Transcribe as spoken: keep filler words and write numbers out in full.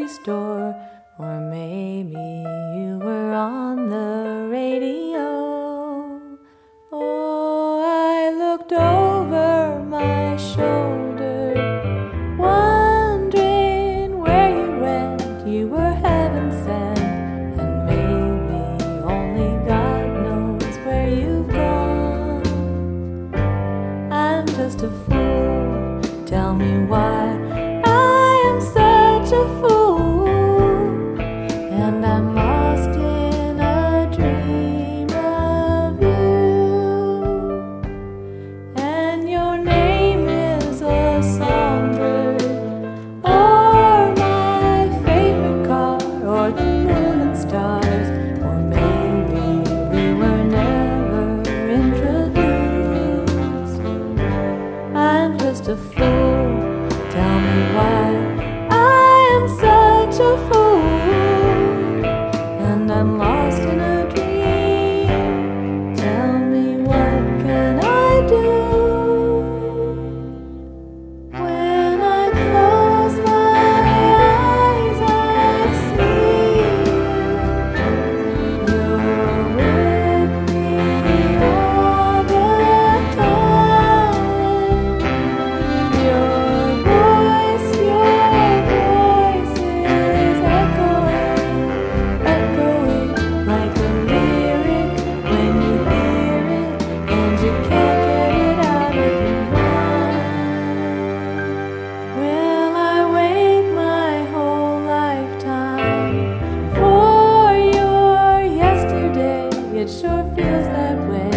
grocery store, or maybe you were on the radio. Oh, I looked over my shoulder, wondering where you went. You were heaven sent, and maybe only God knows where you've gone. I'm just a fool, tell me why I am such a fool, and I'm lost in a dream of you. And your name is a songbird, or my favorite car, or the moon and stars, or maybe we were never introduced. I'm just a fool, tell me why I am such a fool, and I'm lost in a dream. Tell me, what can I do? When I close my eyes, I see you. You're with me all the time. Your voice, your voice is echoing, echoing like a lyric when you hear it, and you can't get it out of your mind. Will I wait my whole lifetime for your yesterday? It sure feels that way.